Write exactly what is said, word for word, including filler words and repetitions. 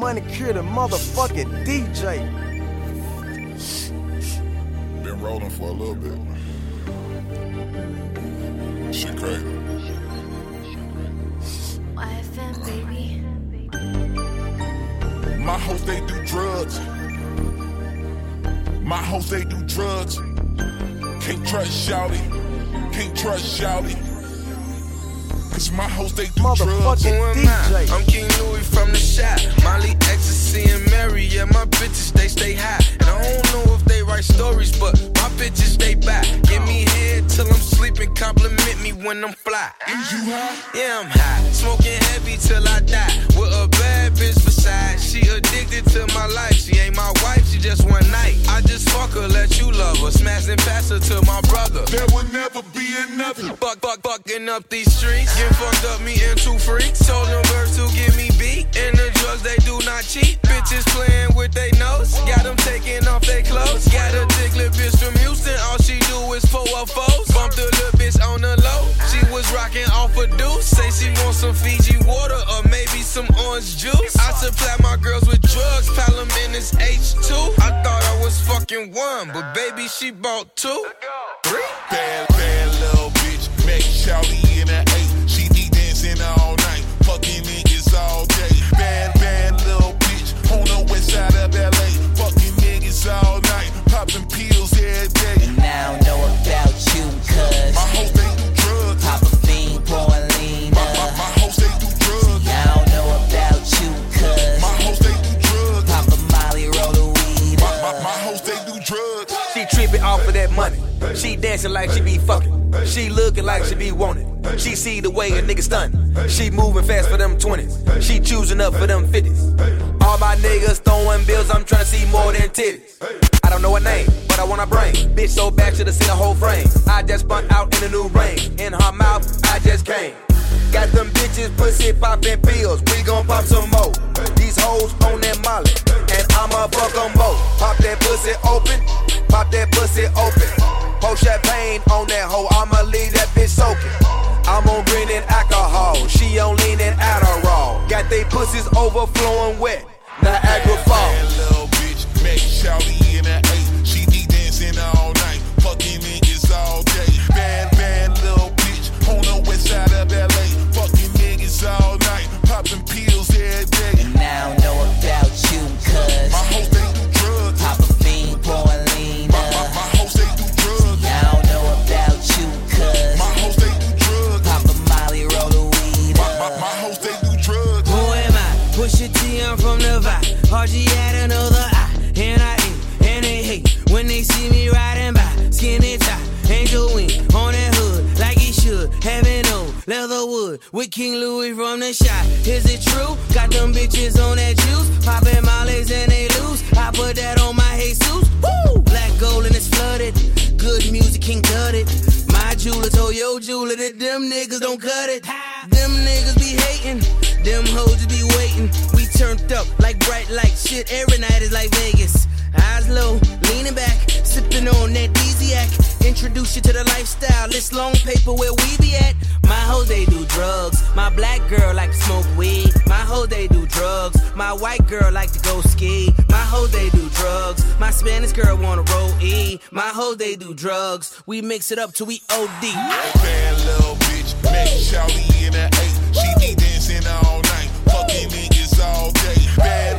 Manicure the motherfucking D J. Been rolling for a little bit. Shit crazy. Y F M, baby. My hoes, they do drugs. My hoes, they do drugs. Can't trust shawty. Can't trust shawty. Cause my hoes, they do drugs. Motherfucking D J. I'm King Louis from the shop. Molly, ecstasy, and Mary. Yeah, my bitches, they stay high. And I don't know if they write stories, but my bitches, they back. Give me head till I'm sleeping. Compliment me when I'm fly. Is you high? Yeah, I'm high. Smoking heavy till I die. With a bad bitch beside. She addicted to my life. She ain't my wife, she just one night. I just fuck her, let you love her. Smash and pass her to my brother. There will never be another. Fuck, fuck, fucking up these streets. Get fucked up, me and two freaks. Told them birds to give me beat. And the drugs, they do not cheat. Bitches playing with they nose. Got them taking off their clothes. Got a dicklet bitch from Houston. All she do is pull up foes. Bumped the little bitch on the low. She was rocking off a deuce. Say she wants some Fiji water or maybe some orange juice. I supply my girls with drugs. Pal them in this H two. I thought I was fucking one, but baby, she bought two. Three. Bad, bad little bitch. Make shawty in a eight. She be dancing all night. Fucking niggas all day. Bad, bad little bitch. On the west side of L A. Fucking niggas all night. Popping pills every day. And I don't know about you, cuz My hoes, they do drugs. Pop a fiend, pouring lean My, my, my hoes, they do drugs. I don't know about you, cuz My hoes, they do drugs. Pop a molly, roll a weed My, my, up. my hoes, they do drugs. She tripping off of that money. She dancing like she be fucking. She looking like she be wanted. She see the way a nigga stun. She moving fast for them twenties. She choosing up for them fifties. All my niggas throwing bills, I'm trying to see more than titties. I don't know her name, but I want her brain. Bitch so bad, should've seen the whole frame. I just spun out in a new range. In her mouth, I just came. Got them bitches pussy poppin' pills. We gon' pop some more. These hoes on that molly, and I'ma fuck them both. Pop that pussy open, pop that pussy open. Pour champagne on that hoe, I'ma leave that bitch soaking. I'm on green and alcohol, she on lean and Adderall. Got they pussies overflowing wet, Niagara Falls. Bad little bitch. Make shawty in a eight. She be dancing all night. Fucking niggas all day. Bad, bad little bitch. On the west side of L A. Fucking niggas all night. Popping pills every day. And I don't know about you, cuz My hoes, they do drugs. Pop a fiend, pouring lean My, my, my up hoes, they do drugs. I don't know about you, cuz My hoes, they do drugs. Pop a molly, roll a weed My, my, up my hoes, they do drugs. Who am I? Push your T, I'm from the vibe. R G had another eye. And I hate, and they hate when they see me riding by. Skinny tie, angel wing on that hood like he should. Having no leather wood with King Louis from the shop. Is it true? Got them bitches on that juice. Popping mollies and they loose. I put that on my Jesus. Woo! Black gold and it's flooded. Good music, King cut it. My jeweler told your jeweler that them niggas don't cut it. Them niggas be hating. Them hoes just be waiting. We turned up like bright light. Shit, every night is like Vegas. Eyes low, leaning back, sipping on that Easy-Ac. Introduce you to the lifestyle. This long paper where we be at. My hoes, they do drugs. My black girl like to smoke weed. My hoes, they do drugs. My white girl like to go ski. My hoes, they do drugs. My Spanish girl wanna roll E. My hoes, they do drugs. We mix it up till we O D. Bad little bitch. Make shawty in a eight. She be dancing all night. Fucking niggas all day. Bad